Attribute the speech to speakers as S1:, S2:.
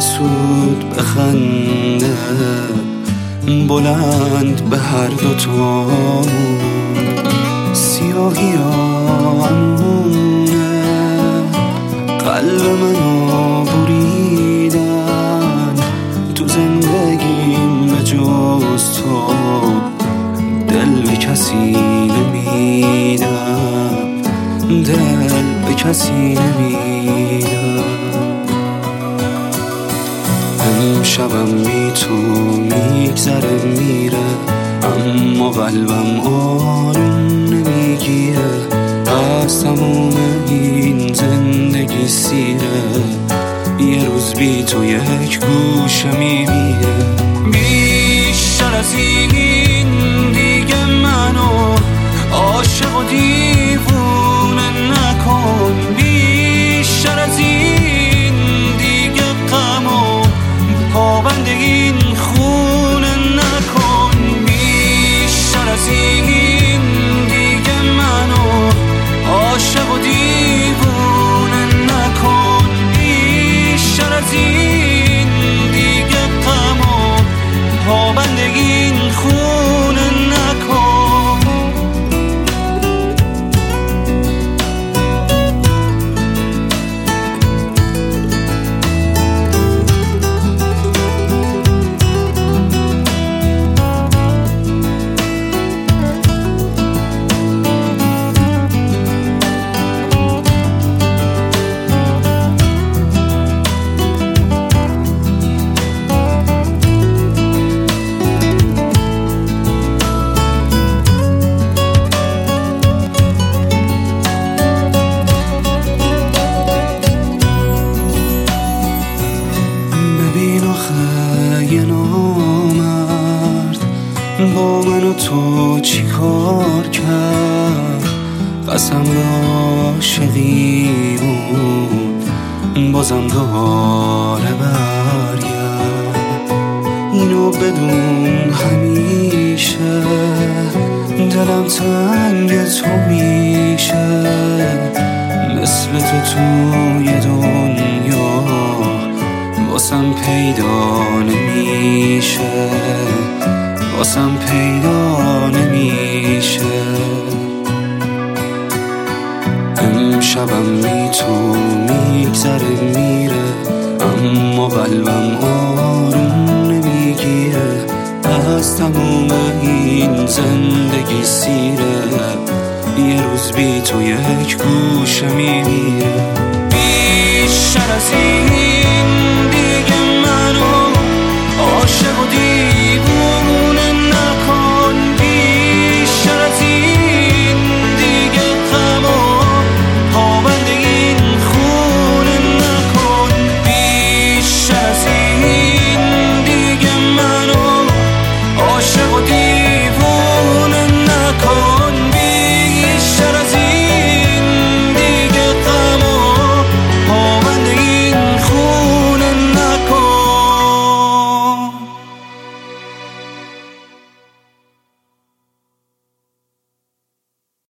S1: سود بخنده بلند به هر دوتامون. سیاهی آمونه قلب منو بریدن، تو زندگیم به جز تو دل به کسی نمیدم، دل به کسی نمیدم. امشبم بی تو میگذره میره، اما قلبم آروم نمیگیره. از تموم این زندگی سیره، یه روز بی تو یک گوشه میمیره. بیشتر از این دیگه منو عاشق و دیوونه نکن، بیشتر از این دیگه غمو پابند این خونه نکن، بیشتر از این دیگه منو عاشق و دیوونه نکن، بیشتر از این دیگه غمو پابند این خونه نکن. یه نامرد با من و تو چی کار کرد؟ قسم عاشقی بود بازم دوباره برگرد. اینو بدون همیشه دلم تنگ تو میشه، مثل تو توی دنیا واسم پیدا نمیشه، واسم پیدا نمیشه. امشبم بی تو میگذره میره، اما قلبم آروم نمیگیره. از تموم این زندگی سیره، یه روز بی تو یک گوشه میمیره. بیشتر از این